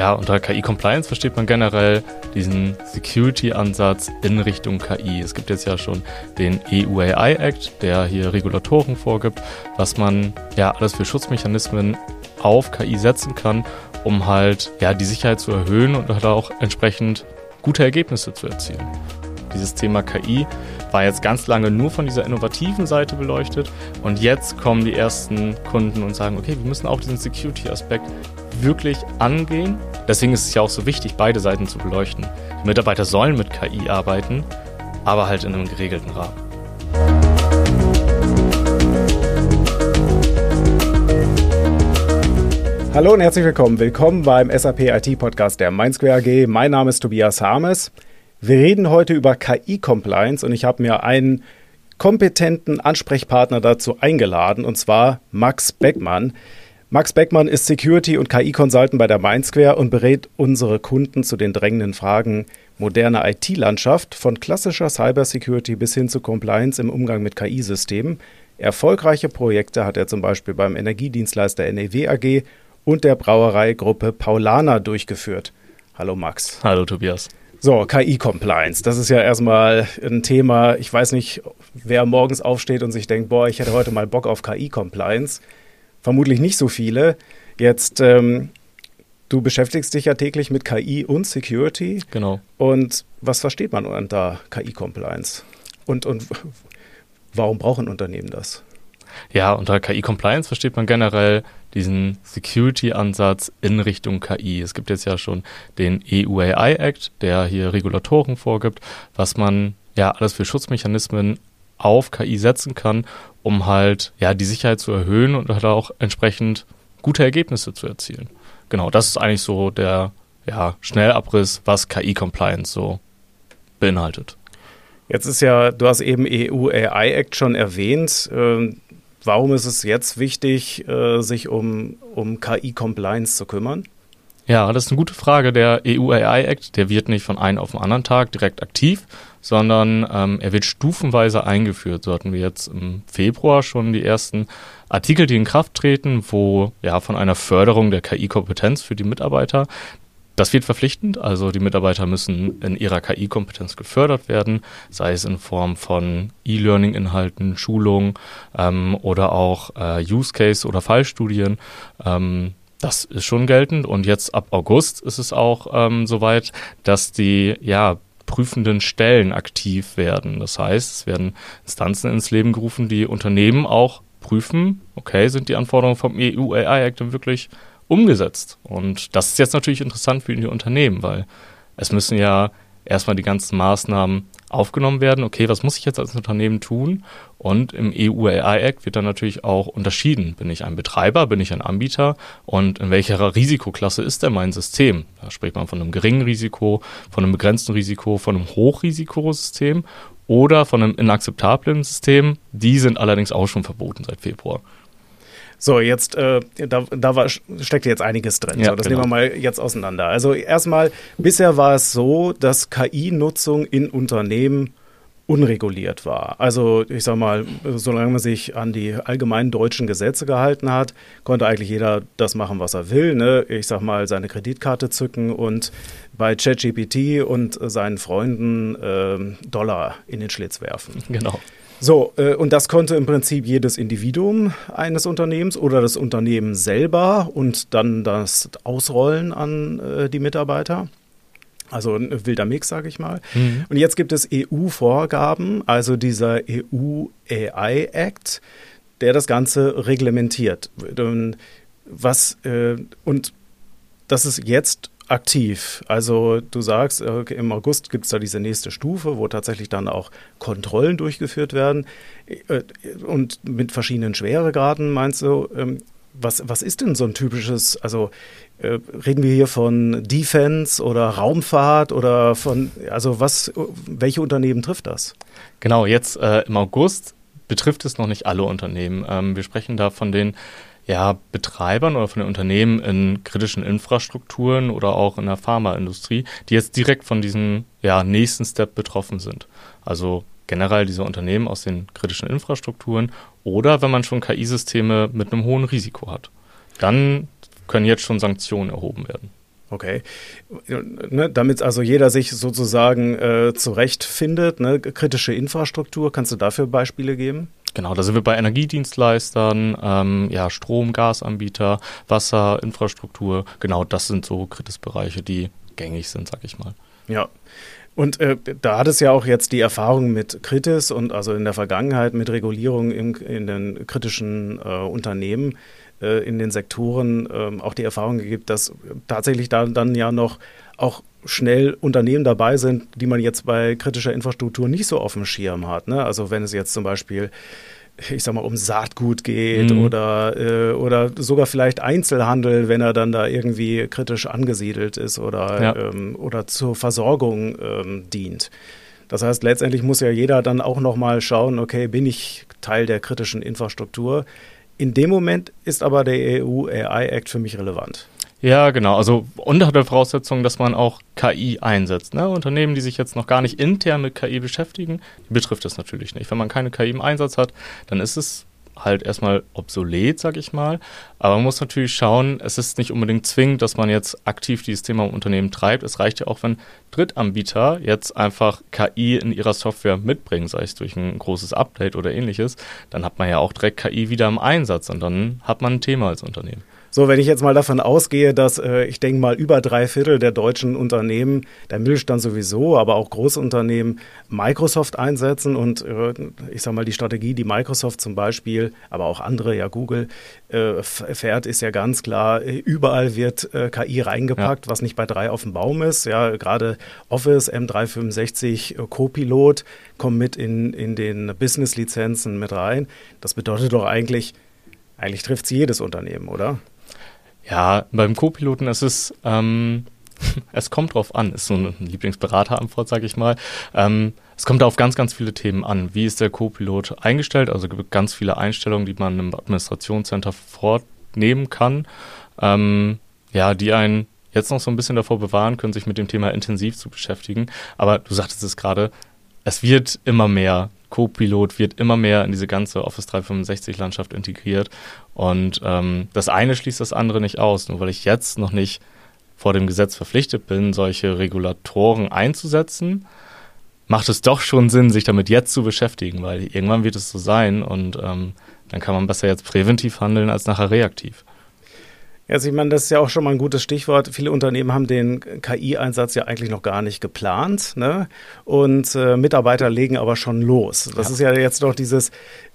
Ja, unter KI-Compliance versteht man generell diesen Security-Ansatz in Richtung KI. Es gibt jetzt ja schon den EU-AI-Act, der hier Regulatoren vorgibt, was man ja alles für Schutzmechanismen auf KI setzen kann, um halt die Sicherheit zu erhöhen und halt auch entsprechend gute Ergebnisse zu erzielen. Dieses Thema KI war jetzt ganz lange nur von dieser innovativen Seite beleuchtet und jetzt kommen die ersten Kunden und sagen, okay, wir müssen auch diesen Security-Aspekt wirklich angehen. Deswegen ist es ja auch so wichtig, beide Seiten zu beleuchten. Die Mitarbeiter sollen mit KI arbeiten, aber halt in einem geregelten Rahmen. Hallo und herzlich willkommen. Willkommen beim SAP IT-Podcast der Mainsquare AG. Mein Name ist Tobias Harmes. Wir reden heute über KI-Compliance und ich habe mir einen kompetenten Ansprechpartner dazu eingeladen, und zwar Max Beckmann. Max Beckmann ist Security- und KI-Consultant bei der Mainsquare und berät unsere Kunden zu den drängenden Fragen moderner IT-Landschaft, von klassischer Cybersecurity bis hin zu Compliance im Umgang mit KI-Systemen. Erfolgreiche Projekte hat er zum Beispiel beim Energiedienstleister NEW AG und der Brauereigruppe Paulaner durchgeführt. Hallo Max. Hallo Tobias. So, KI-Compliance, das ist ja erstmal ein Thema. Ich weiß nicht, wer morgens aufsteht und sich denkt, ich hätte heute mal Bock auf KI-Compliance. Vermutlich nicht so viele. Jetzt, du beschäftigst dich ja täglich mit KI und Security. Genau. Und was versteht man unter KI-Compliance? Und warum brauchen Unternehmen das? Ja, unter KI-Compliance versteht man generell diesen Security-Ansatz in Richtung KI. Es gibt jetzt ja schon den EU-AI-Act, der hier Regulatoren vorgibt, was man alles für Schutzmechanismen auf KI setzen kann, um halt die Sicherheit zu erhöhen und halt auch entsprechend gute Ergebnisse zu erzielen. Genau, das ist eigentlich so der Schnellabriss, was KI-Compliance so beinhaltet. Jetzt ist ja, du hast eben EU-AI-Act schon erwähnt. Warum ist es jetzt wichtig, sich um KI-Compliance zu kümmern? Ja, das ist eine gute Frage. Der EU-AI-Act, der wird nicht von einem auf den anderen Tag direkt aktiv, sondern er wird stufenweise eingeführt. So hatten wir jetzt im Februar schon die ersten Artikel, die in Kraft treten, wo von einer Förderung der KI-Kompetenz für die Mitarbeiter. Das wird verpflichtend, also die Mitarbeiter müssen in ihrer KI-Kompetenz gefördert werden, sei es in Form von E-Learning-Inhalten, Schulungen oder auch Use-Case- oder Fallstudien. Das ist schon geltend und jetzt ab August ist es auch soweit, dass die prüfenden Stellen aktiv werden. Das heißt, es werden Instanzen ins Leben gerufen, die Unternehmen auch prüfen, okay, sind die Anforderungen vom EU-AI-Act denn wirklich umgesetzt? Und das ist jetzt natürlich interessant für die Unternehmen, weil es müssen ja erstmal die ganzen Maßnahmen aufgenommen werden. Okay, was muss ich jetzt als Unternehmen tun? Und im EU-AI-Act wird dann natürlich auch unterschieden. Bin ich ein Betreiber, bin ich ein Anbieter und in welcher Risikoklasse ist denn mein System? Da spricht man von einem geringen Risiko, von einem begrenzten Risiko, von einem Hochrisikosystem oder von einem inakzeptablen System. Die sind allerdings auch schon verboten seit Februar. So, jetzt, steckt jetzt einiges drin. Ja, so, das nehmen wir mal jetzt auseinander. Also erstmal, bisher war es so, dass KI-Nutzung in Unternehmen unreguliert war. Also ich sag mal, solange man sich an die allgemeinen deutschen Gesetze gehalten hat, konnte eigentlich jeder das machen, was er will. Ne? Ich sag mal, seine Kreditkarte zücken und bei ChatGPT und seinen Freunden Dollar in den Schlitz werfen. Genau. So, und das konnte im Prinzip jedes Individuum eines Unternehmens oder das Unternehmen selber und dann das Ausrollen an die Mitarbeiter. Also ein wilder Mix, sage ich mal. Mhm. Und jetzt gibt es EU-Vorgaben, also dieser EU-AI-Act, der das Ganze reglementiert. Und das ist jetzt aktiv. Also du sagst, okay, im August gibt es da diese nächste Stufe, wo tatsächlich dann auch Kontrollen durchgeführt werden und mit verschiedenen Schweregraden, meinst du? Was ist denn so ein typisches, also reden wir hier von Defense oder Raumfahrt oder welche Unternehmen trifft das? Genau, jetzt im August betrifft es noch nicht alle Unternehmen. Wir sprechen da von den Betreibern oder von den Unternehmen in kritischen Infrastrukturen oder auch in der Pharmaindustrie, die jetzt direkt von diesem nächsten Step betroffen sind. Also generell diese Unternehmen aus den kritischen Infrastrukturen oder wenn man schon KI-Systeme mit einem hohen Risiko hat. Dann können jetzt schon Sanktionen erhoben werden. Okay. Ne, damit also jeder sich sozusagen zurechtfindet, ne? Kritische Infrastruktur, kannst du dafür Beispiele geben? Genau, da sind wir bei Energiedienstleistern, Strom, Gasanbieter, Wasser, Infrastruktur. Genau, das sind so Kritisbereiche, die gängig sind, sag ich mal. Ja. Und da hat es ja auch jetzt die Erfahrung mit Kritis und also in der Vergangenheit mit Regulierung in den kritischen Unternehmen, in den Sektoren auch die Erfahrung gegeben, dass tatsächlich da dann ja noch auch schnell Unternehmen dabei sind, die man jetzt bei kritischer Infrastruktur nicht so auf dem Schirm hat. Ne? Also wenn es jetzt zum Beispiel, ich sag mal, um Saatgut geht oder sogar vielleicht Einzelhandel, wenn er dann da irgendwie kritisch angesiedelt ist oder zur Versorgung dient. Das heißt, letztendlich muss ja jeder dann auch nochmal schauen, okay, bin ich Teil der kritischen Infrastruktur? In dem Moment ist aber der EU AI Act für mich relevant. Ja, genau. Also unter der Voraussetzung, dass man auch KI einsetzt. Ne? Unternehmen, die sich jetzt noch gar nicht intern mit KI beschäftigen, die betrifft das natürlich nicht. Wenn man keine KI im Einsatz hat, dann ist es halt erstmal obsolet, sag ich mal. Aber man muss natürlich schauen, es ist nicht unbedingt zwingend, dass man jetzt aktiv dieses Thema im Unternehmen treibt. Es reicht ja auch, wenn Drittanbieter jetzt einfach KI in ihrer Software mitbringen, sei es durch ein großes Update oder ähnliches. Dann hat man ja auch direkt KI wieder im Einsatz und dann hat man ein Thema als Unternehmen. So, wenn ich jetzt mal davon ausgehe, dass ich denke mal über 3/4 der deutschen Unternehmen, der Mittelstand sowieso, aber auch Großunternehmen Microsoft einsetzen und ich sage mal die Strategie, die Microsoft zum Beispiel, aber auch andere, ja Google, fährt, ist ja ganz klar, überall wird KI reingepackt, was nicht bei 3 auf dem Baum ist. Ja, gerade Office, M365, Copilot kommen mit in den Business-Lizenzen mit rein. Das bedeutet doch eigentlich trifft es jedes Unternehmen, oder? Ja, beim Co-Piloten ist es, es kommt drauf an, ist so eine Lieblingsberaterantwort, sage ich mal. Es kommt auf ganz, ganz viele Themen an. Wie ist der Co-Pilot eingestellt? Also es gibt ganz viele Einstellungen, die man im Administrationscenter vornehmen kann, die einen jetzt noch so ein bisschen davor bewahren können, sich mit dem Thema intensiv zu beschäftigen. Aber du sagtest es gerade, es wird immer mehr. Co-Pilot wird immer mehr in diese ganze Office 365-Landschaft integriert und das eine schließt das andere nicht aus. Nur weil ich jetzt noch nicht vor dem Gesetz verpflichtet bin, solche Regulatoren einzusetzen, macht es doch schon Sinn, sich damit jetzt zu beschäftigen, weil irgendwann wird es so sein und dann kann man besser jetzt präventiv handeln als nachher reaktiv. Also ich meine, das ist ja auch schon mal ein gutes Stichwort. Viele Unternehmen haben den KI-Einsatz ja eigentlich noch gar nicht geplant, ne? Und Mitarbeiter legen aber schon los. Das ist ja jetzt doch dieses,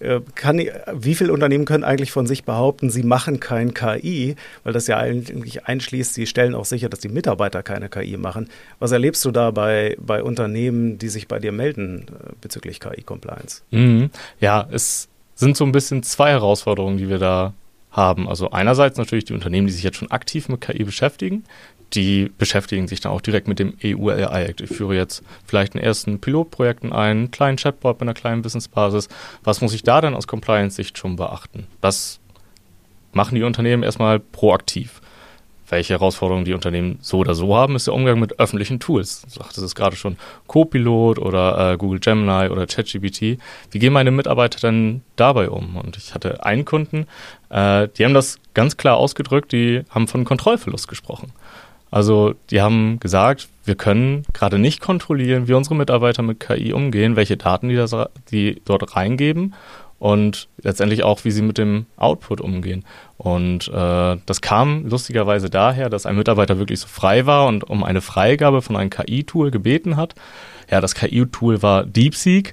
wie viele Unternehmen können eigentlich von sich behaupten, sie machen kein KI, weil das ja eigentlich einschließt, sie stellen auch sicher, dass die Mitarbeiter keine KI machen. Was erlebst du da bei Unternehmen, die sich bei dir melden bezüglich KI-Compliance? Ja, es sind so ein bisschen 2 Herausforderungen, die wir da haben. Also einerseits natürlich die Unternehmen, die sich jetzt schon aktiv mit KI beschäftigen, die beschäftigen sich dann auch direkt mit dem EU AI Act. Ich führe jetzt vielleicht in ersten Pilotprojekten ein, einen kleinen Chatbot bei einer kleinen Wissensbasis. Was muss ich da dann aus Compliance-Sicht schon beachten? Das machen die Unternehmen erstmal proaktiv. Welche Herausforderungen die Unternehmen so oder so haben, ist der Umgang mit öffentlichen Tools. Du sagtest es gerade schon, Copilot oder Google Gemini oder ChatGPT. Wie gehen meine Mitarbeiter denn dabei um? Und ich hatte einen Kunden, die haben das ganz klar ausgedrückt, die haben von Kontrollverlust gesprochen. Also die haben gesagt, wir können gerade nicht kontrollieren, wie unsere Mitarbeiter mit KI umgehen, welche Daten die dort reingeben und letztendlich auch, wie sie mit dem Output umgehen. Und das kam lustigerweise daher, dass ein Mitarbeiter wirklich so frei war und um eine Freigabe von einem KI-Tool gebeten hat. Ja, das KI-Tool war DeepSeek.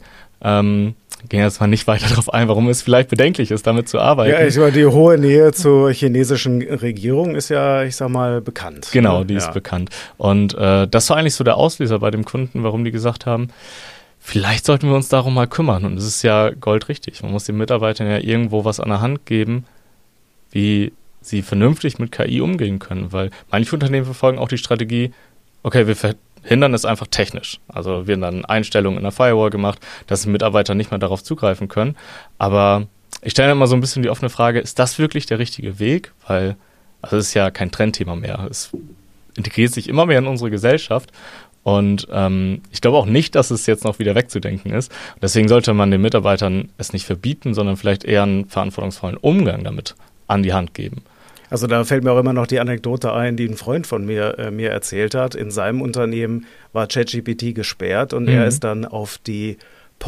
Ging jetzt mal nicht weiter darauf ein, warum es vielleicht bedenklich ist, damit zu arbeiten. Ja, ich meine, die hohe Nähe zur chinesischen Regierung ist ja, ich sag mal, bekannt. Genau, die ist bekannt. Und das war eigentlich so der Auslöser bei dem Kunden, warum die gesagt haben, vielleicht sollten wir uns darum mal kümmern. Und es ist ja goldrichtig. Man muss den Mitarbeitern ja irgendwo was an der Hand geben, wie sie vernünftig mit KI umgehen können. Weil manche Unternehmen verfolgen auch die Strategie, okay, wir verhindern es einfach technisch. Also werden dann Einstellungen in der Firewall gemacht, dass die Mitarbeiter nicht mehr darauf zugreifen können. Aber ich stelle immer so ein bisschen die offene Frage, ist das wirklich der richtige Weg? Weil es ist ja kein Trendthema mehr. Es integriert sich immer mehr in unsere Gesellschaft. Und ich glaube auch nicht, dass es jetzt noch wieder wegzudenken ist. Deswegen sollte man den Mitarbeitern es nicht verbieten, sondern vielleicht eher einen verantwortungsvollen Umgang damit an die Hand geben. Also da fällt mir auch immer noch die Anekdote ein, die ein Freund von mir erzählt hat. In seinem Unternehmen war ChatGPT gesperrt und er ist dann auf die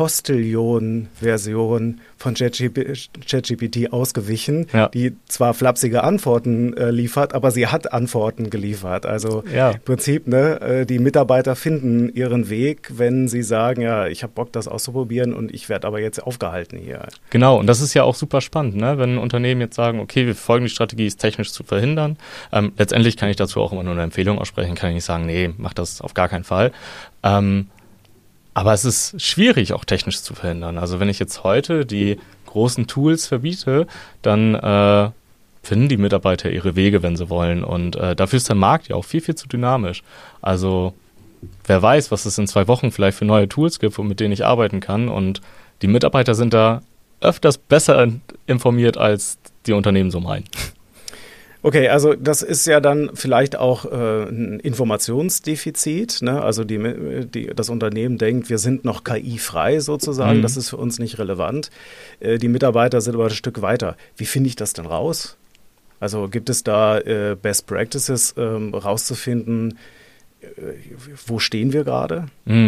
Postillon-Version von ChatGPT ausgewichen, die zwar flapsige Antworten liefert, aber sie hat Antworten geliefert. Also im Prinzip, die Mitarbeiter finden ihren Weg, wenn sie sagen, ja, ich habe Bock, das auszuprobieren und ich werde aber jetzt aufgehalten hier. Genau, und das ist ja auch super spannend, ne? Wenn Unternehmen jetzt sagen, okay, wir verfolgen die Strategie, es technisch zu verhindern. Letztendlich kann ich dazu auch immer nur eine Empfehlung aussprechen, kann ich nicht sagen, nee, mach das auf gar keinen Fall. Aber es ist schwierig, auch technisch zu verhindern. Also wenn ich jetzt heute die großen Tools verbiete, dann finden die Mitarbeiter ihre Wege, wenn sie wollen. Und dafür ist der Markt ja auch viel, viel zu dynamisch. Also wer weiß, was es in 2 Wochen vielleicht für neue Tools gibt, mit denen ich arbeiten kann. Und die Mitarbeiter sind da öfters besser informiert, als die Unternehmen so meinen. Okay, also das ist ja dann vielleicht auch ein Informationsdefizit, ne? Also das Unternehmen denkt, wir sind noch KI-frei sozusagen, das ist für uns nicht relevant. Die Mitarbeiter sind aber ein Stück weiter. Wie finde ich das denn raus? Also gibt es da Best Practices rauszufinden, wo stehen wir gerade?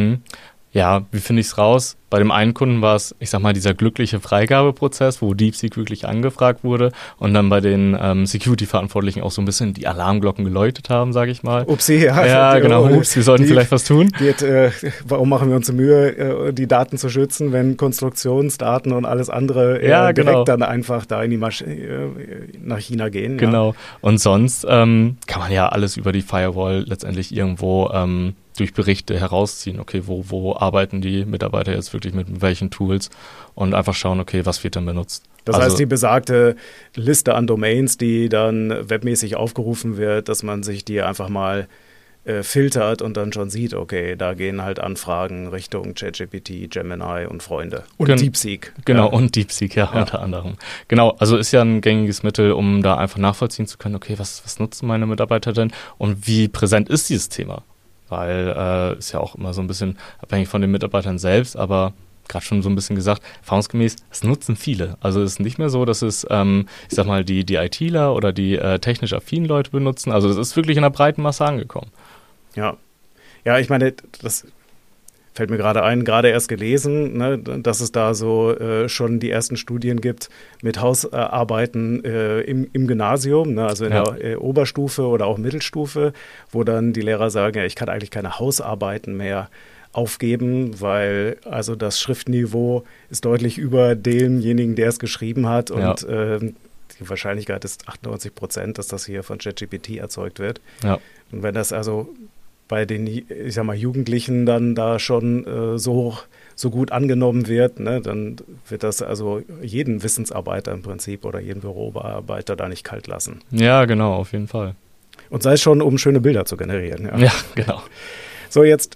Ja, wie finde ich es raus? Bei dem einen Kunden war es, ich sag mal, dieser glückliche Freigabeprozess, wo DeepSeek wirklich angefragt wurde und dann bei den Security-Verantwortlichen auch so ein bisschen die Alarmglocken geläutet haben, sage ich mal. Upsi, ja. Ja, genau, ups, wir sollten vielleicht was tun. Warum machen wir uns die Mühe, die Daten zu schützen, wenn Konstruktionsdaten und alles andere direkt dann einfach da in die nach China gehen? Genau, ja. Und sonst kann man ja alles über die Firewall letztendlich irgendwo durch Berichte herausziehen, okay, wo arbeiten die Mitarbeiter jetzt wirklich mit welchen Tools und einfach schauen, okay, was wird dann benutzt. Das heißt, die besagte Liste an Domains, die dann webmäßig aufgerufen wird, dass man sich die einfach mal filtert und dann schon sieht, okay, da gehen halt Anfragen Richtung ChatGPT, Gemini und Freunde. Und DeepSeek. Genau, und DeepSeek, ja, unter anderem. Genau, also ist ja ein gängiges Mittel, um da einfach nachvollziehen zu können, okay, was nutzen meine Mitarbeiter denn und wie präsent ist dieses Thema? Weil ist ja auch immer so ein bisschen abhängig von den Mitarbeitern selbst, aber gerade schon so ein bisschen gesagt, erfahrungsgemäß, es nutzen viele. Also es ist nicht mehr so, dass es, ich sag mal, die ITler oder die technisch affinen Leute benutzen. Also das ist wirklich in der breiten Masse angekommen. Ja, ich meine, das fällt mir gerade ein, gerade erst gelesen, ne, dass es da so schon die ersten Studien gibt mit Hausarbeiten im Gymnasium, ne, also in der Oberstufe oder auch Mittelstufe, wo dann die Lehrer sagen, ja, ich kann eigentlich keine Hausarbeiten mehr aufgeben, weil also das Schriftniveau ist deutlich über demjenigen, der es geschrieben hat und die Wahrscheinlichkeit ist 98%, dass das hier von ChatGPT erzeugt wird. Ja. Und wenn das also bei den, ich sag mal, Jugendlichen dann da schon so gut angenommen wird, ne, dann wird das also jeden Wissensarbeiter im Prinzip oder jeden Büroarbeiter da nicht kalt lassen. Ja, genau, auf jeden Fall. Und sei es schon, um schöne Bilder zu generieren. Ja, genau. So, jetzt,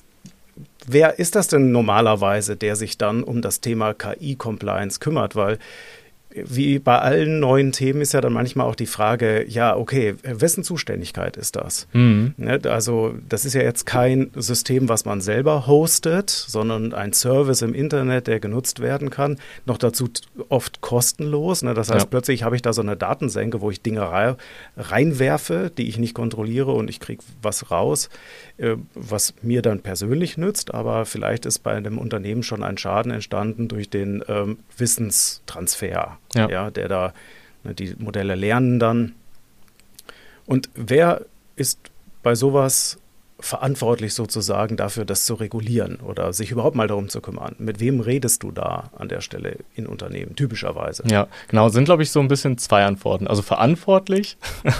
wer ist das denn normalerweise, der sich dann um das Thema KI-Compliance kümmert? Weil wie bei allen neuen Themen ist ja dann manchmal auch die Frage, ja, okay, wessen Zuständigkeit ist das? Also das ist ja jetzt kein System, was man selber hostet, sondern ein Service im Internet, der genutzt werden kann. Noch dazu oft kostenlos. Das heißt, plötzlich habe ich da so eine Datensenke, wo ich Dinge reinwerfe, die ich nicht kontrolliere und ich kriege was raus, was mir dann persönlich nützt. Aber vielleicht ist bei einem Unternehmen schon ein Schaden entstanden durch den Wissenstransfer. Der da, die Modelle lernen dann. Und wer ist bei sowas verantwortlich sozusagen dafür, das zu regulieren oder sich überhaupt mal darum zu kümmern? Mit wem redest du da an der Stelle in Unternehmen, typischerweise? Ja, genau, sind, glaube ich, so ein bisschen 2 Antworten. Also verantwortlich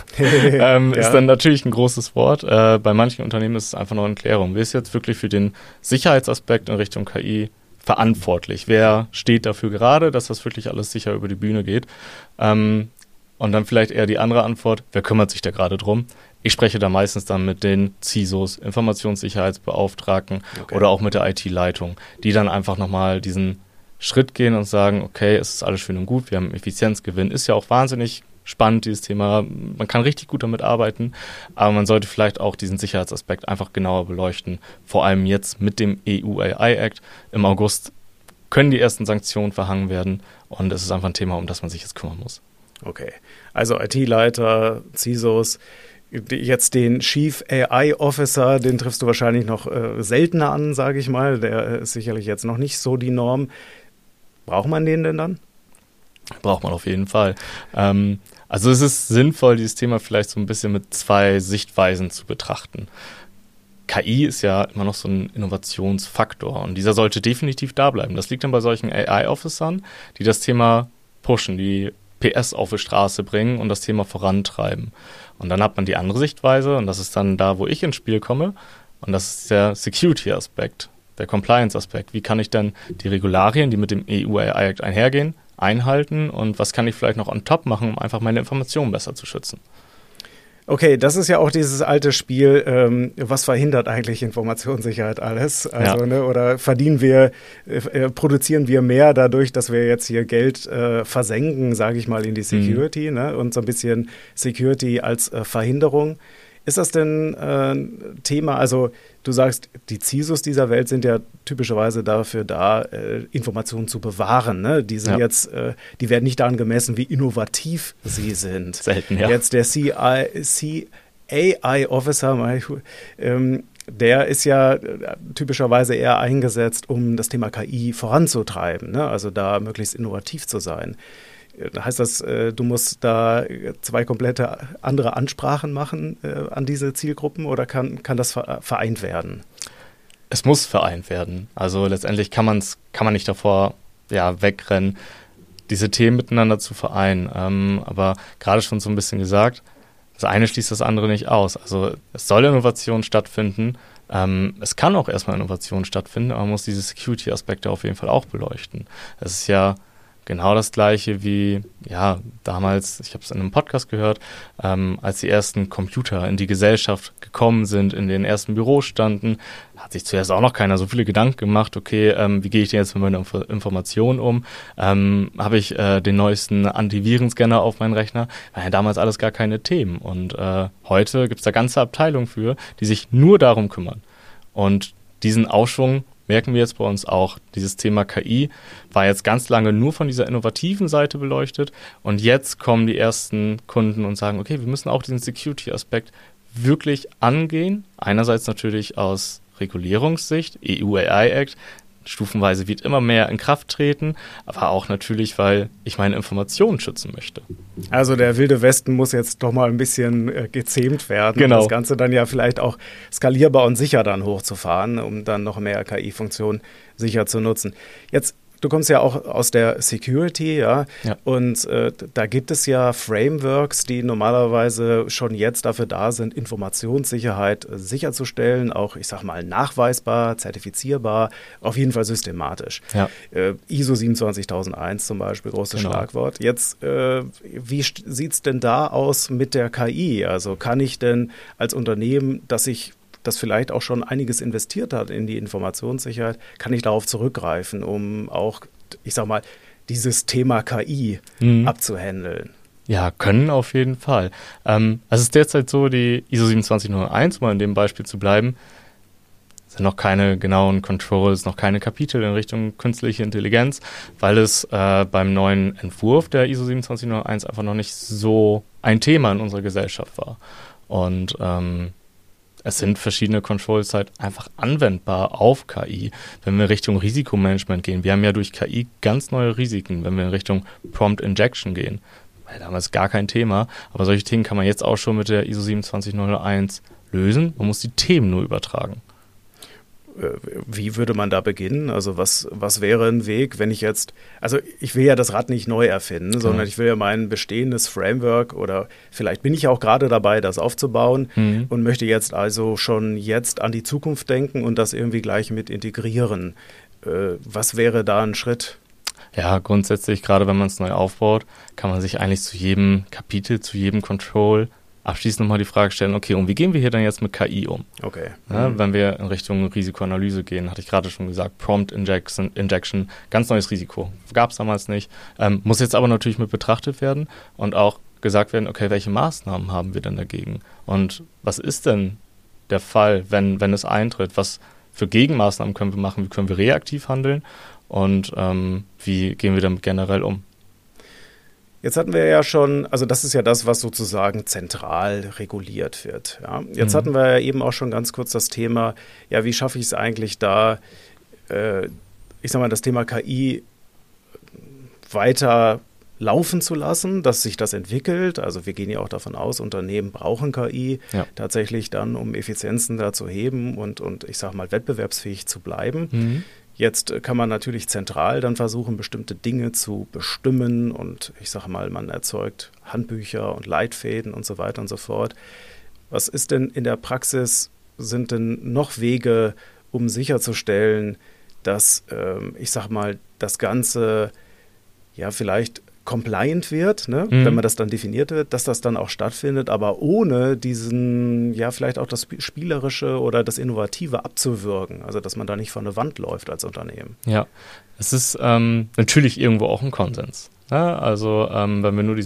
ist dann natürlich ein großes Wort. Bei manchen Unternehmen ist es einfach noch eine Klärung. Wer ist jetzt wirklich für den Sicherheitsaspekt in Richtung KI verantwortlich? Wer steht dafür gerade, dass das wirklich alles sicher über die Bühne geht? Und dann vielleicht eher die andere Antwort, wer kümmert sich da gerade drum? Ich spreche da meistens dann mit den CISOs, Informationssicherheitsbeauftragten oder auch mit der IT-Leitung, die dann einfach nochmal diesen Schritt gehen und sagen, okay, es ist alles schön und gut, wir haben Effizienzgewinn, ist ja auch wahnsinnig spannend, dieses Thema, man kann richtig gut damit arbeiten, aber man sollte vielleicht auch diesen Sicherheitsaspekt einfach genauer beleuchten, vor allem jetzt mit dem EU AI Act im August können die ersten Sanktionen verhangen werden und es ist einfach ein Thema, um das man sich jetzt kümmern muss. Okay, also IT-Leiter, CISOs, jetzt den Chief AI Officer, den triffst du wahrscheinlich noch seltener an, sage ich mal. Der ist sicherlich jetzt noch nicht so die Norm. Braucht man den denn dann? Braucht man auf jeden Fall. Also es ist sinnvoll, dieses Thema vielleicht so ein bisschen mit zwei Sichtweisen zu betrachten. KI ist ja immer noch so ein Innovationsfaktor und dieser sollte definitiv da bleiben. Das liegt dann bei solchen AI-Officern, die das Thema pushen, die PS auf die Straße bringen und das Thema vorantreiben. Und dann hat man die andere Sichtweise und das ist dann da, wo ich ins Spiel komme und das ist der Security-Aspekt, der Compliance-Aspekt. Wie kann ich denn die Regularien, die mit dem EU-AI-Act einhergehen, einhalten und was kann ich vielleicht noch on top machen, um einfach meine Informationen besser zu schützen? Okay, das ist ja auch dieses alte Spiel, was verhindert eigentlich Informationssicherheit alles? Also, ja. Oder produzieren wir mehr dadurch, dass wir jetzt hier Geld versenken, sage ich mal, in die Security, und so ein bisschen Security als Verhinderung. Ist das denn Thema, also du sagst, die CISOs dieser Welt sind ja typischerweise dafür da, Informationen zu bewahren. Ne? Die sind jetzt, die werden nicht daran gemessen, wie innovativ sie sind. Selten, ja. Jetzt der CAI-Officer, der ist ja typischerweise eher eingesetzt, um das Thema KI voranzutreiben, ne? Also da möglichst innovativ zu sein. Heißt das, du musst da zwei komplette andere Ansprachen machen an diese Zielgruppen oder kann das vereint werden? Es muss vereint werden. Also letztendlich kann man nicht davor wegrennen, diese Themen miteinander zu vereinen. Aber gerade schon so ein bisschen gesagt, das eine schließt das andere nicht aus. Also es soll Innovation stattfinden. Es kann auch erstmal Innovation stattfinden, aber man muss diese Security-Aspekte auf jeden Fall auch beleuchten. Es ist ja genau das Gleiche wie, damals, ich habe es in einem Podcast gehört, als die ersten Computer in die Gesellschaft gekommen sind, in den ersten Büros standen, hat sich zuerst auch noch keiner so viele Gedanken gemacht, okay, wie gehe ich denn jetzt mit meiner Information um? Habe ich den neuesten Antivirenscanner auf meinen Rechner? War ja damals alles gar keine Themen. Und heute gibt es da ganze Abteilungen für, die sich nur darum kümmern. Und diesen Aufschwung merken wir jetzt bei uns auch. Dieses Thema KI war jetzt ganz lange nur von dieser innovativen Seite beleuchtet und jetzt kommen die ersten Kunden und sagen, okay, wir müssen auch diesen Security-Aspekt wirklich angehen. Einerseits natürlich aus Regulierungssicht, EU-AI-Act, stufenweise wird immer mehr in Kraft treten, aber auch natürlich, weil ich meine Informationen schützen möchte. Also der Wilde Westen muss jetzt doch mal ein bisschen gezähmt werden. Genau. Das Ganze dann ja vielleicht auch skalierbar und sicher dann hochzufahren, um dann noch mehr KI-Funktionen sicher zu nutzen. Jetzt, du kommst ja auch aus der Security, und da gibt es ja Frameworks, die normalerweise schon jetzt dafür da sind, Informationssicherheit sicherzustellen, auch, ich sag mal, nachweisbar, zertifizierbar, auf jeden Fall systematisch. Ja. ISO 27001 zum Beispiel, großes Schlagwort. Jetzt, wie sieht es denn da aus mit der KI? Also kann ich denn als Unternehmen, das vielleicht auch schon einiges investiert hat in die Informationssicherheit, kann ich darauf zurückgreifen, um auch, ich sag mal, dieses Thema KI abzuhandeln? Ja, können auf jeden Fall. Es ist derzeit so, die ISO 27001, um mal in dem Beispiel zu bleiben, sind noch keine genauen Controls, noch keine Kapitel in Richtung künstliche Intelligenz, weil es beim neuen Entwurf der ISO 27001 einfach noch nicht so ein Thema in unserer Gesellschaft war. Und es sind verschiedene Controls halt einfach anwendbar auf KI. Wenn wir Richtung Risikomanagement gehen, wir haben ja durch KI ganz neue Risiken, wenn wir in Richtung Prompt Injection gehen. Weil damals gar kein Thema, aber solche Themen kann man jetzt auch schon mit der ISO 27001 lösen. Man muss die Themen nur übertragen. Wie würde man da beginnen? Also was wäre ein Weg, wenn ich jetzt, also ich will ja das Rad nicht neu erfinden, sondern ich will ja mein bestehendes Framework oder vielleicht bin ich auch gerade dabei, das aufzubauen und möchte jetzt also schon jetzt an die Zukunft denken und das irgendwie gleich mit integrieren. Was wäre da ein Schritt? Ja, grundsätzlich, gerade wenn man es neu aufbaut, kann man sich eigentlich zu jedem Kapitel, zu jedem Control abschließend nochmal die Frage stellen, okay, und wie gehen wir hier dann jetzt mit KI um? Okay. Ja, wenn wir in Richtung Risikoanalyse gehen, hatte ich gerade schon gesagt, Prompt Injection, ganz neues Risiko. Gab es damals nicht. Muss jetzt aber natürlich mit betrachtet werden und auch gesagt werden, okay, welche Maßnahmen haben wir denn dagegen? Und was ist denn der Fall, wenn es eintritt? Was für Gegenmaßnahmen können wir machen? Wie können wir reaktiv handeln? Und wie gehen wir damit generell um? Jetzt hatten wir ja schon, also das ist ja das, was sozusagen zentral reguliert wird. Ja. Jetzt hatten wir ja eben auch schon ganz kurz das Thema, ja, wie schaffe ich es eigentlich da, ich sag mal, das Thema KI weiter laufen zu lassen, dass sich das entwickelt. Also wir gehen ja auch davon aus, Unternehmen brauchen KI tatsächlich dann, um Effizienzen da zu heben und ich sag mal, wettbewerbsfähig zu bleiben. Jetzt kann man natürlich zentral dann versuchen, bestimmte Dinge zu bestimmen und ich sage mal, man erzeugt Handbücher und Leitfäden und so weiter und so fort. Was ist denn in der Praxis, sind denn noch Wege, um sicherzustellen, dass, ich sage mal, das Ganze ja vielleicht compliant wird, ne? Wenn man das dann definiert wird, dass das dann auch stattfindet, aber ohne diesen, ja, vielleicht auch das Spielerische oder das Innovative abzuwürgen, also dass man da nicht vor eine Wand läuft als Unternehmen. Ja, es ist natürlich irgendwo auch ein Konsens. Ne? Also wenn wir nur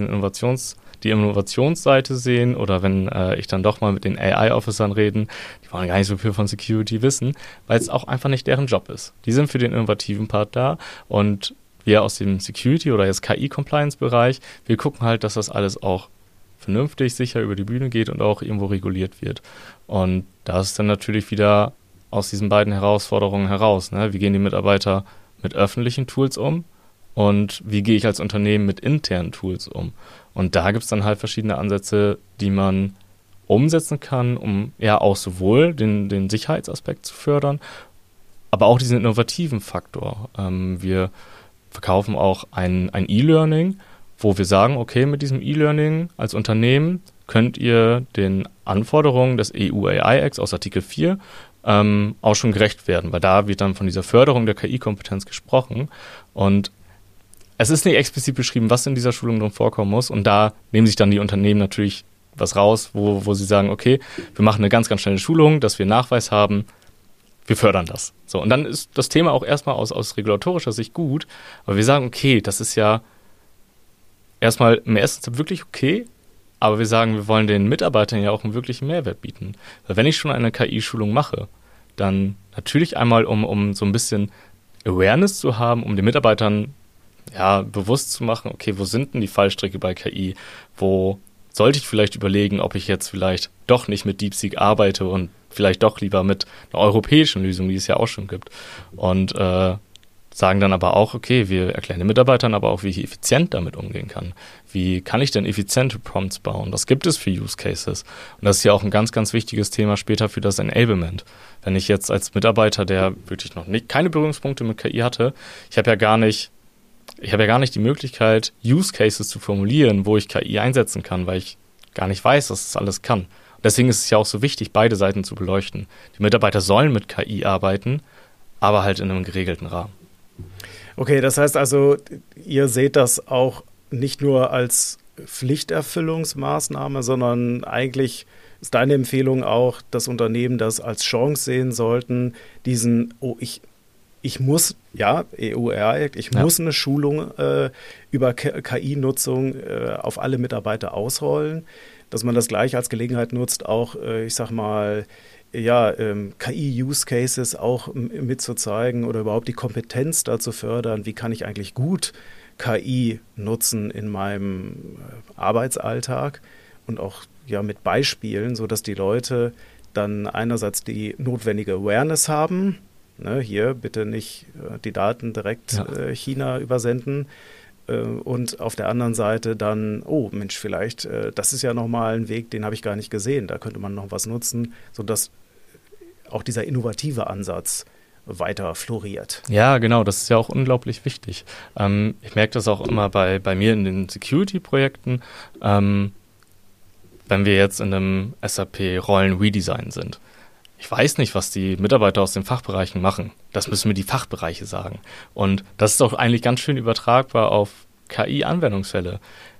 die Innovationsseite sehen oder wenn ich dann doch mal mit den AI-Officern reden, die wollen gar nicht so viel von Security wissen, weil es auch einfach nicht deren Job ist. Die sind für den innovativen Part da und wir aus dem Security- oder jetzt KI-Compliance-Bereich, wir gucken halt, dass das alles auch vernünftig, sicher über die Bühne geht und auch irgendwo reguliert wird. Und da ist dann natürlich wieder aus diesen beiden Herausforderungen heraus. Ne? Wie gehen die Mitarbeiter mit öffentlichen Tools um und wie gehe ich als Unternehmen mit internen Tools um? Und da gibt es dann halt verschiedene Ansätze, die man umsetzen kann, um ja auch sowohl den Sicherheitsaspekt zu fördern, aber auch diesen innovativen Faktor. Wir verkaufen auch ein E-Learning, wo wir sagen, okay, mit diesem E-Learning als Unternehmen könnt ihr den Anforderungen des EU AI Acts aus Artikel 4 auch schon gerecht werden, weil da wird dann von dieser Förderung der KI-Kompetenz gesprochen und es ist nicht explizit beschrieben, was in dieser Schulung drin vorkommen muss und da nehmen sich dann die Unternehmen natürlich was raus, wo sie sagen, okay, wir machen eine ganz, ganz schnelle Schulung, dass wir Nachweis haben, wir fördern das. So, und dann ist das Thema auch erstmal aus regulatorischer Sicht gut, aber wir sagen, okay, das ist ja erstmal im ersten Step wirklich okay, aber wir sagen, wir wollen den Mitarbeitern ja auch einen wirklichen Mehrwert bieten. Weil wenn ich schon eine KI-Schulung mache, dann natürlich einmal, um so ein bisschen Awareness zu haben, um den Mitarbeitern ja bewusst zu machen, okay, wo sind denn die Fallstricke bei KI? Wo sollte ich vielleicht überlegen, ob ich jetzt vielleicht doch nicht mit DeepSeek arbeite und vielleicht doch lieber mit einer europäischen Lösung, die es ja auch schon gibt. Und sagen dann aber auch, okay, wir erklären den Mitarbeitern aber auch, wie ich effizient damit umgehen kann. Wie kann ich denn effiziente Prompts bauen? Was gibt es für Use Cases? Und das ist ja auch ein ganz, ganz wichtiges Thema später für das Enablement. Wenn ich jetzt als Mitarbeiter, der wirklich noch keine Berührungspunkte mit KI hatte, ich habe ja gar nicht die Möglichkeit, Use Cases zu formulieren, wo ich KI einsetzen kann, weil ich gar nicht weiß, dass es alles kann. Deswegen ist es ja auch so wichtig, beide Seiten zu beleuchten. Die Mitarbeiter sollen mit KI arbeiten, aber halt in einem geregelten Rahmen. Okay, das heißt also, ihr seht das auch nicht nur als Pflichterfüllungsmaßnahme, sondern eigentlich ist deine Empfehlung auch, dass Unternehmen das als Chance sehen sollten, diesen, ich muss, ja, EU-AI, muss eine Schulung über KI-Nutzung auf alle Mitarbeiter ausrollen, dass man das gleich als Gelegenheit nutzt, auch, ich sag mal, ja, KI-Use-Cases auch mitzuzeigen oder überhaupt die Kompetenz dazu fördern, wie kann ich eigentlich gut KI nutzen in meinem Arbeitsalltag und auch ja mit Beispielen, sodass die Leute dann einerseits die notwendige Awareness haben, ne, hier bitte nicht die Daten direkt China übersenden, und auf der anderen Seite dann, oh Mensch, vielleicht, das ist ja nochmal ein Weg, den habe ich gar nicht gesehen, da könnte man noch was nutzen, sodass auch dieser innovative Ansatz weiter floriert. Ja, genau, das ist ja auch unglaublich wichtig. Ich merke das auch immer bei mir in den Security-Projekten, wenn wir jetzt in einem SAP-Rollen-Redesign sind. Ich weiß nicht, was die Mitarbeiter aus den Fachbereichen machen. Das müssen mir die Fachbereiche sagen. Und das ist auch eigentlich ganz schön übertragbar auf KI-Anwendungsfälle.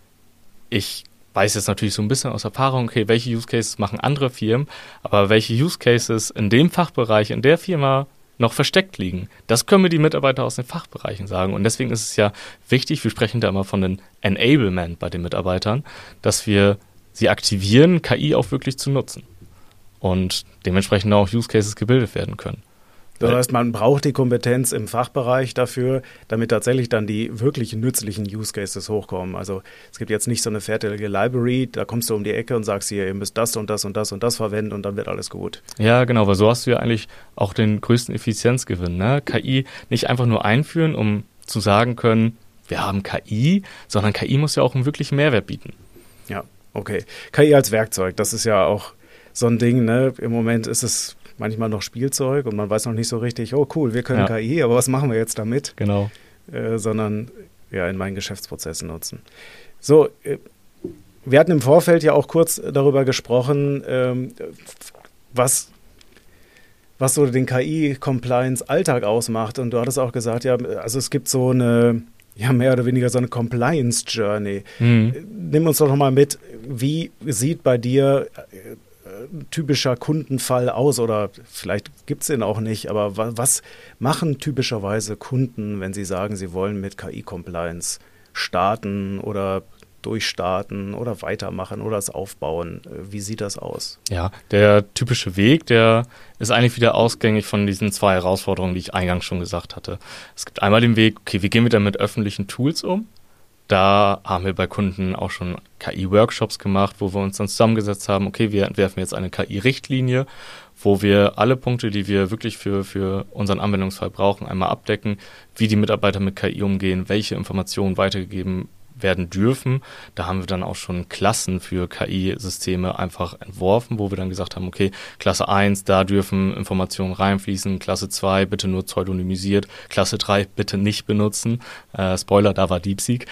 Ich weiß jetzt natürlich so ein bisschen aus Erfahrung, okay, welche Use Cases machen andere Firmen, aber welche Use Cases in dem Fachbereich, in der Firma noch versteckt liegen, das können mir die Mitarbeiter aus den Fachbereichen sagen. Und deswegen ist es ja wichtig, wir sprechen da immer von dem Enablement bei den Mitarbeitern, dass wir sie aktivieren, KI auch wirklich zu nutzen. Und dementsprechend auch Use Cases gebildet werden können. Das heißt, man braucht die Kompetenz im Fachbereich dafür, damit tatsächlich dann die wirklich nützlichen Use Cases hochkommen. Also es gibt jetzt nicht so eine fertige Library, da kommst du um die Ecke und sagst hier, ihr müsst das und das und das und das verwenden und dann wird alles gut. Ja, genau, weil so hast du ja eigentlich auch den größten Effizienzgewinn. Ne? KI nicht einfach nur einführen, um zu sagen können, wir haben KI, sondern KI muss ja auch einen wirklichen Mehrwert bieten. Ja, okay. KI als Werkzeug, das ist ja auch so ein Ding, ne? Im Moment ist es manchmal noch Spielzeug und man weiß noch nicht so richtig, oh cool, wir können KI, aber was machen wir jetzt damit? Genau. Sondern ja in meinen Geschäftsprozessen nutzen. So, wir hatten im Vorfeld ja auch kurz darüber gesprochen, was so den KI-Compliance-Alltag ausmacht. Und du hattest auch gesagt, ja, also es gibt so eine, ja, mehr oder weniger so eine Compliance-Journey. Nimm uns doch nochmal mit, wie sieht bei dir typischer Kundenfall aus, oder vielleicht gibt es den auch nicht, aber was machen typischerweise Kunden, wenn sie sagen, sie wollen mit KI-Compliance starten oder durchstarten oder weitermachen oder es aufbauen? Wie sieht das aus? Ja, der typische Weg, der ist eigentlich wieder ausgängig von diesen 2 Herausforderungen, die ich eingangs schon gesagt hatte. Es gibt einmal den Weg, okay, wie gehen wir denn mit öffentlichen Tools um? Da haben wir bei Kunden auch schon KI-Workshops gemacht, wo wir uns dann zusammengesetzt haben, okay, wir entwerfen jetzt eine KI-Richtlinie, wo wir alle Punkte, die wir wirklich für unseren Anwendungsfall brauchen, einmal abdecken, wie die Mitarbeiter mit KI umgehen, welche Informationen weitergegeben werden dürfen. Da haben wir dann auch schon Klassen für KI-Systeme einfach entworfen, wo wir dann gesagt haben, okay, Klasse 1, da dürfen Informationen reinfließen, Klasse 2 bitte nur pseudonymisiert, Klasse 3 bitte nicht benutzen. Spoiler, da war DeepSeek.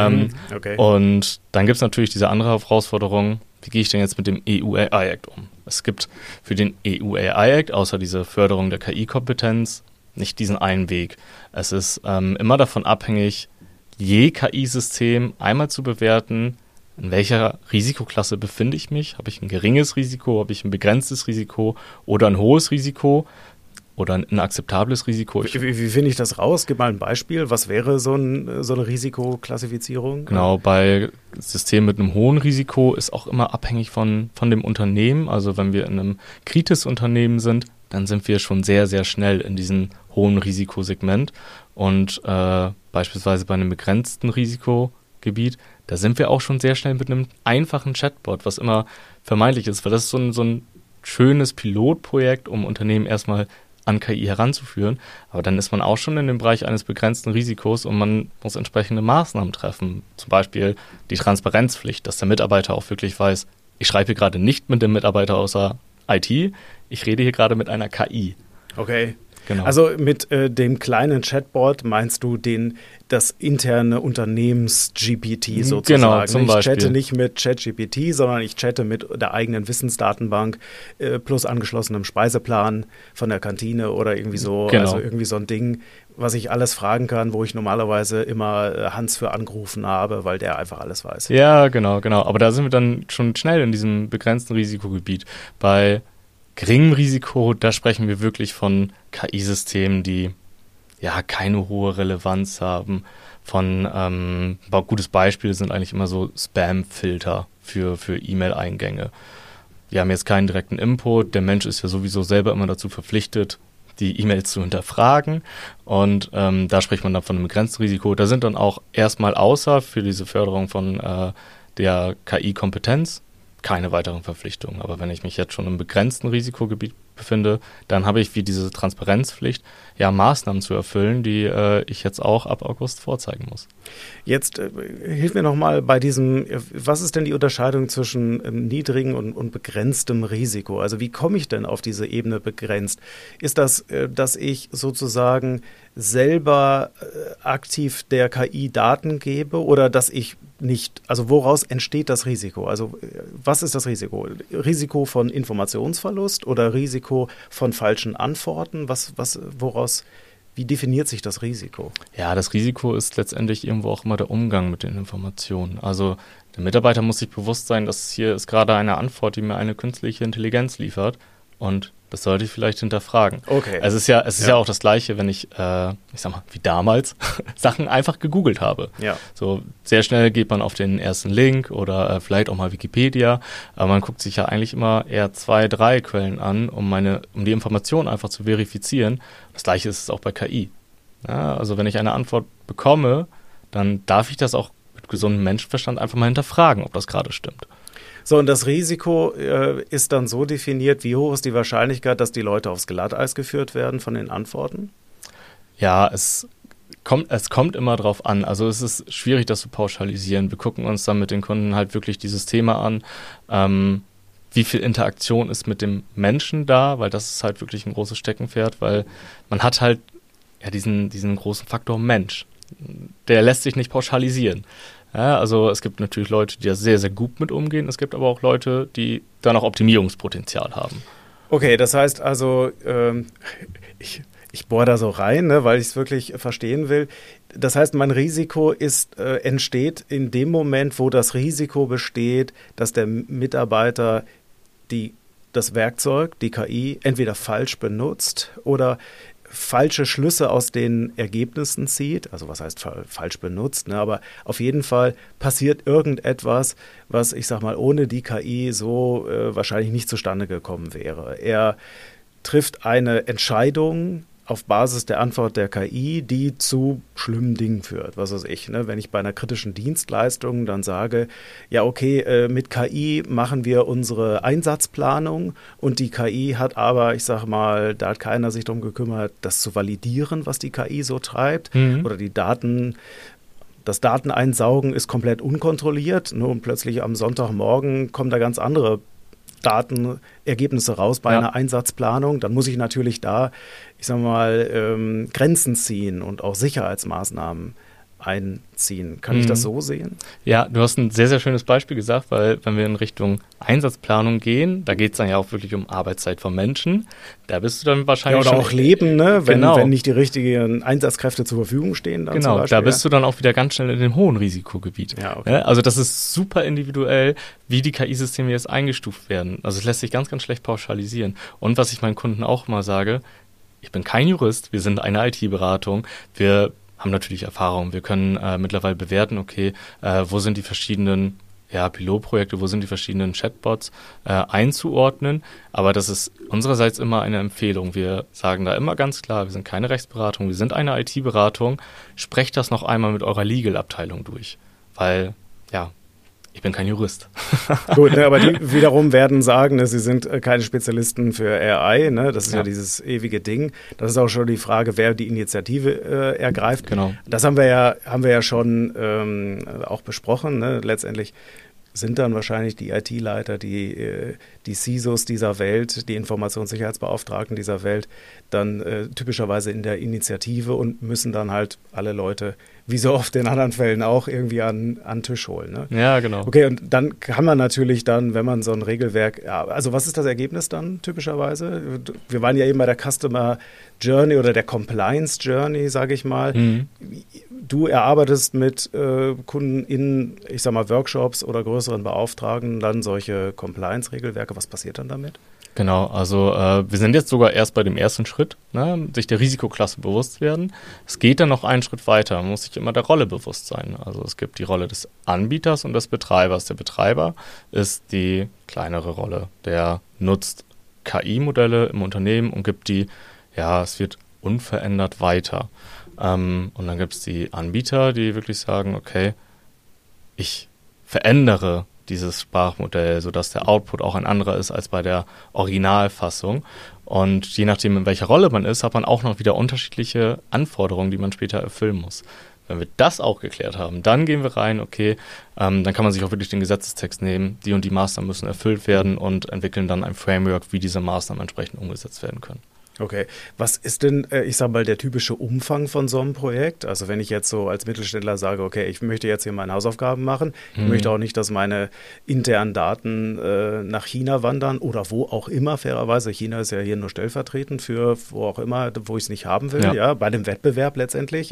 Okay. Und dann gibt es natürlich diese andere Herausforderung, wie gehe ich denn jetzt mit dem EU AI Act um? Es gibt für den EU AI Act, außer diese Förderung der KI-Kompetenz, nicht diesen einen Weg. Es ist immer davon abhängig, je KI-System einmal zu bewerten, in welcher Risikoklasse befinde ich mich. Habe ich ein geringes Risiko, habe ich ein begrenztes Risiko oder ein hohes Risiko oder ein akzeptables Risiko. Wie finde ich das raus? Gib mal ein Beispiel. Was wäre so eine Risikoklassifizierung? Genau, bei Systemen mit einem hohen Risiko ist auch immer abhängig von dem Unternehmen. Also wenn wir in einem Kritis-Unternehmen sind, dann sind wir schon sehr, sehr schnell in diesem hohen Risikosegment. Und beispielsweise bei einem begrenzten Risikogebiet, da sind wir auch schon sehr schnell mit einem einfachen Chatbot, was immer vermeintlich ist, weil das ist so ein schönes Pilotprojekt, um Unternehmen erstmal an KI heranzuführen. Aber dann ist man auch schon in dem Bereich eines begrenzten Risikos und man muss entsprechende Maßnahmen treffen. Zum Beispiel die Transparenzpflicht, dass der Mitarbeiter auch wirklich weiß, ich schreibe hier gerade nicht mit dem Mitarbeiter außer IT, ich rede hier gerade mit einer KI. Okay. Genau. Also mit dem kleinen Chatbot meinst du das interne Unternehmens-GPT sozusagen. Genau, zum Beispiel. Ich chatte nicht mit ChatGPT, sondern ich chatte mit der eigenen Wissensdatenbank plus angeschlossenem Speiseplan von der Kantine oder irgendwie so. Genau. Also irgendwie so ein Ding, was ich alles fragen kann, wo ich normalerweise immer Hans für angerufen habe, weil der einfach alles weiß. Ja, genau. Aber da sind wir dann schon schnell in diesem begrenzten Risikogebiet. Bei geringem Risiko, da sprechen wir wirklich von KI-Systemen, die ja keine hohe Relevanz haben. Ein gutes Beispiel sind eigentlich immer so Spam-Filter für E-Mail-Eingänge. Wir haben jetzt keinen direkten Input, der Mensch ist ja sowieso selber immer dazu verpflichtet, die E-Mails zu hinterfragen, und da spricht man dann von einem begrenzten Risiko. Da sind dann auch erstmal außer für diese Förderung von der KI-Kompetenz keine weiteren Verpflichtungen. Aber wenn ich mich jetzt schon im begrenzten Risikogebiet befinde, dann habe ich wie diese Transparenzpflicht ja Maßnahmen zu erfüllen, die ich jetzt auch ab August vorzeigen muss. Jetzt hilf mir nochmal bei diesem, was ist denn die Unterscheidung zwischen niedrigem und begrenztem Risiko? Also wie komme ich denn auf diese Ebene begrenzt? Ist das, dass ich sozusagen selber aktiv der KI Daten gebe oder dass ich nicht, also woraus entsteht das Risiko? Also was ist das Risiko? Risiko von Informationsverlust oder Risiko von falschen Antworten? Wie definiert sich das Risiko? Ja, das Risiko ist letztendlich irgendwo auch immer der Umgang mit den Informationen. Also der Mitarbeiter muss sich bewusst sein, dass hier ist gerade eine Antwort, die mir eine künstliche Intelligenz liefert, und Das sollte ich vielleicht hinterfragen. Okay. Es ist ja auch das Gleiche, wenn ich sag mal, wie damals, Sachen einfach gegoogelt habe. Ja. So sehr schnell geht man auf den ersten Link oder vielleicht auch mal Wikipedia, aber man guckt sich ja eigentlich immer eher 2, 3 Quellen an, um die Information einfach zu verifizieren. Das Gleiche ist es auch bei KI. Ja, also wenn ich eine Antwort bekomme, dann darf ich das auch mit gesundem Menschenverstand einfach mal hinterfragen, ob das gerade stimmt. So, und das Risiko ist dann so definiert, wie hoch ist die Wahrscheinlichkeit, dass die Leute aufs Glatteis geführt werden von den Antworten? Ja, es kommt immer drauf an. Also es ist schwierig, das zu pauschalisieren. Wir gucken uns dann mit den Kunden halt wirklich dieses Thema an, wie viel Interaktion ist mit dem Menschen da, weil das ist halt wirklich ein großes Steckenpferd, weil man hat halt ja diesen großen Faktor Mensch. Der lässt sich nicht pauschalisieren. Ja, also es gibt natürlich Leute, die da sehr, sehr gut mit umgehen. Es gibt aber auch Leute, die da noch Optimierungspotenzial haben. Okay, das heißt also, ich bohre da so rein, ne, weil ich es wirklich verstehen will. Das heißt, mein Risiko entsteht in dem Moment, wo das Risiko besteht, dass der Mitarbeiter das Werkzeug, die KI, entweder falsch benutzt oder falsche Schlüsse aus den Ergebnissen zieht, also was heißt falsch benutzt, ne? Aber auf jeden Fall passiert irgendetwas, was, ich sag mal, ohne die KI so wahrscheinlich nicht zustande gekommen wäre. Er trifft eine Entscheidung auf Basis der Antwort der KI, die zu schlimmen Dingen führt, was weiß ich. Ne? Wenn ich bei einer kritischen Dienstleistung dann sage, ja okay, mit KI machen wir unsere Einsatzplanung und die KI hat aber, ich sag mal, da hat keiner sich darum gekümmert, das zu validieren, was die KI so treibt oder das Dateneinsaugen ist komplett unkontrolliert, ne? Und plötzlich am Sonntagmorgen kommen da ganz andere Datenergebnisse raus bei einer Einsatzplanung, dann muss ich natürlich da, ich sag mal, Grenzen ziehen und auch Sicherheitsmaßnahmen einziehen. Kann ich das so sehen? Ja, du hast ein sehr, sehr schönes Beispiel gesagt, weil wenn wir in Richtung Einsatzplanung gehen, da geht es dann ja auch wirklich um Arbeitszeit von Menschen. Da bist du dann wahrscheinlich oder auch Leben, ne? Genau. Wenn nicht die richtigen Einsatzkräfte zur Verfügung stehen. Dann genau, zum Beispiel, da bist du dann auch wieder ganz schnell in dem hohen Risikogebiet. Ja, okay. Also das ist super individuell, wie die KI-Systeme jetzt eingestuft werden. Also es lässt sich ganz, ganz schlecht pauschalisieren. Und was ich meinen Kunden auch mal sage, ich bin kein Jurist, wir sind eine IT-Beratung, wir haben natürlich Erfahrung. Wir können mittlerweile bewerten, okay, wo sind die verschiedenen Pilotprojekte, wo sind die verschiedenen Chatbots einzuordnen. Aber das ist unsererseits immer eine Empfehlung. Wir sagen da immer ganz klar, wir sind keine Rechtsberatung, wir sind eine IT-Beratung. Sprecht das noch einmal mit eurer Legal-Abteilung durch. Weil, ich bin kein Jurist. Gut, ne, aber die wiederum werden sagen, ne, sie sind keine Spezialisten für AI. Ne? Das ist ja dieses ewige Ding. Das ist auch schon die Frage, wer die Initiative ergreift. Genau. Das haben wir ja schon auch besprochen. Ne? Letztendlich sind dann wahrscheinlich die IT-Leiter, die CISOs dieser Welt, die Informationssicherheitsbeauftragten dieser Welt, dann typischerweise in der Initiative und müssen dann halt alle Leute, wie so oft in anderen Fällen auch, irgendwie an den Tisch holen. Ne? Ja, genau. Okay, und dann kann man natürlich dann, wenn man so ein Regelwerk, also was ist das Ergebnis dann typischerweise? Wir waren ja eben bei der Customer Journey oder der Compliance Journey, sage ich mal. Du erarbeitest mit Kunden in, ich sag mal, Workshops oder größeren Beauftragten dann solche Compliance-Regelwerke. Was passiert dann damit? Genau, also wir sind jetzt sogar erst bei dem ersten Schritt, ne, sich der Risikoklasse bewusst werden. Es geht dann noch einen Schritt weiter, man muss sich immer der Rolle bewusst sein. Also es gibt die Rolle des Anbieters und des Betreibers. Der Betreiber ist die kleinere Rolle, der nutzt KI-Modelle im Unternehmen und gibt die, es wird unverändert weiter. Und dann gibt es die Anbieter, die wirklich sagen, okay, ich verändere dieses Sprachmodell, sodass der Output auch ein anderer ist als bei der Originalfassung. Und je nachdem, in welcher Rolle man ist, hat man auch noch wieder unterschiedliche Anforderungen, die man später erfüllen muss. Wenn wir das auch geklärt haben, dann gehen wir rein, okay, dann kann man sich auch wirklich den Gesetzestext nehmen, die und die Maßnahmen müssen erfüllt werden und entwickeln dann ein Framework, wie diese Maßnahmen entsprechend umgesetzt werden können. Okay. Was ist denn, ich sag mal, der typische Umfang von so einem Projekt? Also wenn ich jetzt so als Mittelständler sage, okay, ich möchte jetzt hier meine Hausaufgaben machen, ich möchte auch nicht, dass meine internen Daten nach China wandern oder wo auch immer, fairerweise. China ist ja hier nur stellvertretend für wo auch immer, wo ich es nicht haben will, bei dem Wettbewerb letztendlich,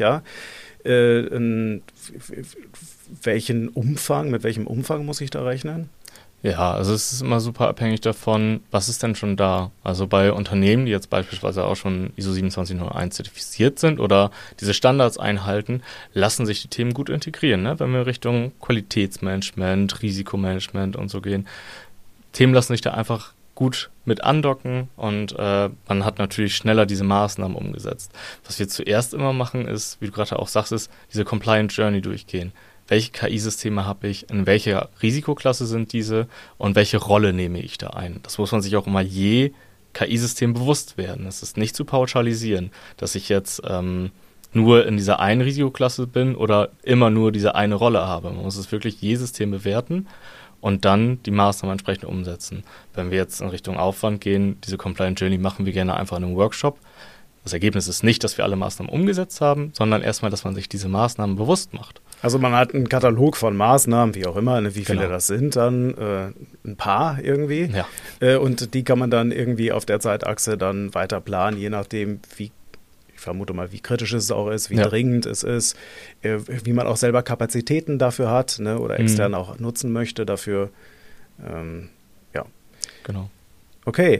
mit welchem Umfang muss ich da rechnen? Ja, also es ist immer super abhängig davon, was ist denn schon da. Also bei Unternehmen, die jetzt beispielsweise auch schon ISO 27001 zertifiziert sind oder diese Standards einhalten, lassen sich die Themen gut integrieren. Ne? Wenn wir Richtung Qualitätsmanagement, Risikomanagement und so gehen, Themen lassen sich da einfach gut mit andocken und man hat natürlich schneller diese Maßnahmen umgesetzt. Was wir zuerst immer machen ist, wie du gerade auch sagst, ist diese Compliance Journey durchgehen. Welche KI-Systeme habe ich, in welcher Risikoklasse sind diese und welche Rolle nehme ich da ein? Das muss man sich auch immer je KI-System bewusst werden. Es ist nicht zu pauschalisieren, dass ich jetzt nur in dieser einen Risikoklasse bin oder immer nur diese eine Rolle habe. Man muss es wirklich je System bewerten und dann die Maßnahmen entsprechend umsetzen. Wenn wir jetzt in Richtung Aufwand gehen, diese Compliance Journey machen wir gerne einfach in einem Workshop. Das Ergebnis ist nicht, dass wir alle Maßnahmen umgesetzt haben, sondern erstmal, dass man sich diese Maßnahmen bewusst macht. Also man hat einen Katalog von Maßnahmen, wie auch immer, wie viele das sind dann, ein paar irgendwie. Ja. Und die kann man dann irgendwie auf der Zeitachse dann weiter planen, je nachdem, ich vermute mal, wie kritisch es auch ist, wie dringend es ist, wie man auch selber Kapazitäten dafür hat, ne, oder extern auch nutzen möchte dafür. Ja. Genau. Okay.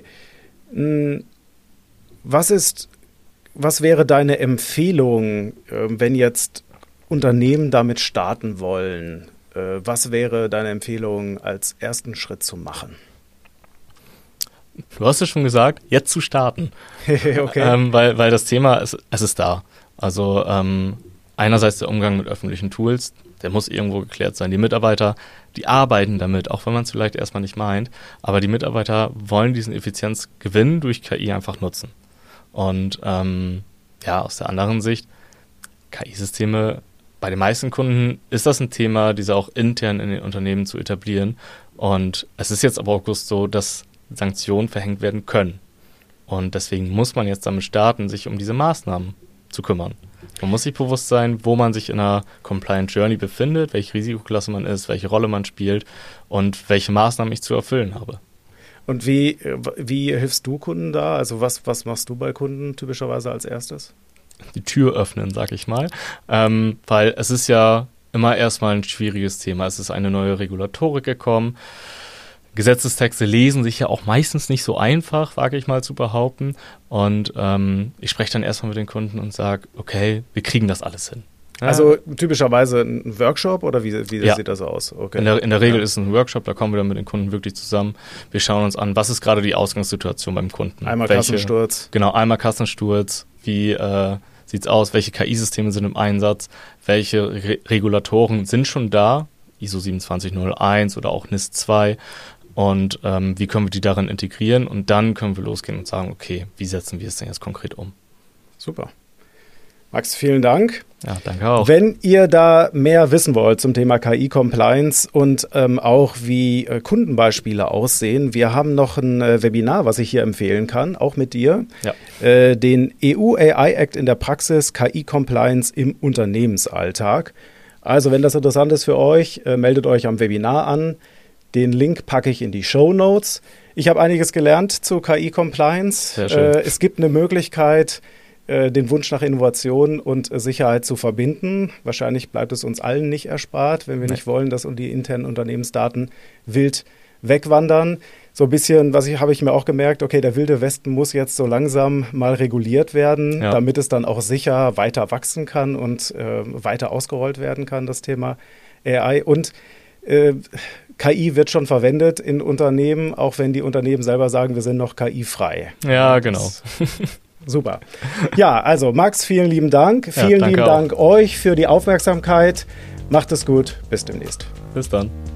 Was wäre deine Empfehlung, wenn jetzt Unternehmen damit starten wollen? Was wäre deine Empfehlung, als ersten Schritt zu machen? Du hast es schon gesagt, jetzt zu starten. Okay. Weil das Thema, es ist da. Also einerseits der Umgang mit öffentlichen Tools, der muss irgendwo geklärt sein. Die Mitarbeiter, die arbeiten damit, auch wenn man es vielleicht erstmal nicht meint, aber die Mitarbeiter wollen diesen Effizienzgewinn durch KI einfach nutzen. Und aus der anderen Sicht, KI-Systeme, bei den meisten Kunden ist das ein Thema, diese auch intern in den Unternehmen zu etablieren. Und es ist jetzt aber auch so, dass Sanktionen verhängt werden können. Und deswegen muss man jetzt damit starten, sich um diese Maßnahmen zu kümmern. Man muss sich bewusst sein, wo man sich in einer Compliance Journey befindet, welche Risikoklasse man ist, welche Rolle man spielt und welche Maßnahmen ich zu erfüllen habe. Und wie hilfst du Kunden da? Also was machst du bei Kunden typischerweise als erstes? Die Tür öffnen, sag ich mal. Weil es ist ja immer erstmal ein schwieriges Thema. Es ist eine neue Regulatorik gekommen. Gesetzestexte lesen sich ja auch meistens nicht so einfach, wage ich mal zu behaupten. Und ich spreche dann erstmal mit den Kunden und sage, okay, wir kriegen das alles hin. Ja. Also typischerweise ein Workshop oder wie sieht das aus? Okay. In der Regel ist es ein Workshop, da kommen wir dann mit den Kunden wirklich zusammen. Wir schauen uns an, was ist gerade die Ausgangssituation beim Kunden. Einmal Kassensturz. Genau, einmal Kassensturz. Wie sieht's aus? Welche KI-Systeme sind im Einsatz? Welche Regulatoren sind schon da? ISO 27001 oder auch NIS 2. Und wie können wir die darin integrieren? Und dann können wir losgehen und sagen, okay, wie setzen wir es denn jetzt konkret um? Super. Max, vielen Dank. Ja, danke auch. Wenn ihr da mehr wissen wollt zum Thema KI-Compliance und auch wie Kundenbeispiele aussehen, wir haben noch ein Webinar, was ich hier empfehlen kann, auch mit dir. Ja. Den EU-AI-Act in der Praxis, KI-Compliance im Unternehmensalltag. Also wenn das interessant ist für euch, meldet euch am Webinar an. Den Link packe ich in die Shownotes. Ich habe einiges gelernt zu KI-Compliance. Sehr schön. Es gibt eine Möglichkeit, den Wunsch nach Innovation und Sicherheit zu verbinden. Wahrscheinlich bleibt es uns allen nicht erspart, wenn wir nicht wollen, dass die internen Unternehmensdaten wild wegwandern. So ein bisschen, habe ich mir auch gemerkt, okay, der wilde Westen muss jetzt so langsam mal reguliert werden, damit es dann auch sicher weiter wachsen kann und weiter ausgerollt werden kann, das Thema AI. Und KI wird schon verwendet in Unternehmen, auch wenn die Unternehmen selber sagen, wir sind noch KI-frei. Ja, genau. Super. Ja, also Max, vielen lieben Dank. Vielen lieben Dank euch für die Aufmerksamkeit. Macht es gut. Bis demnächst. Bis dann.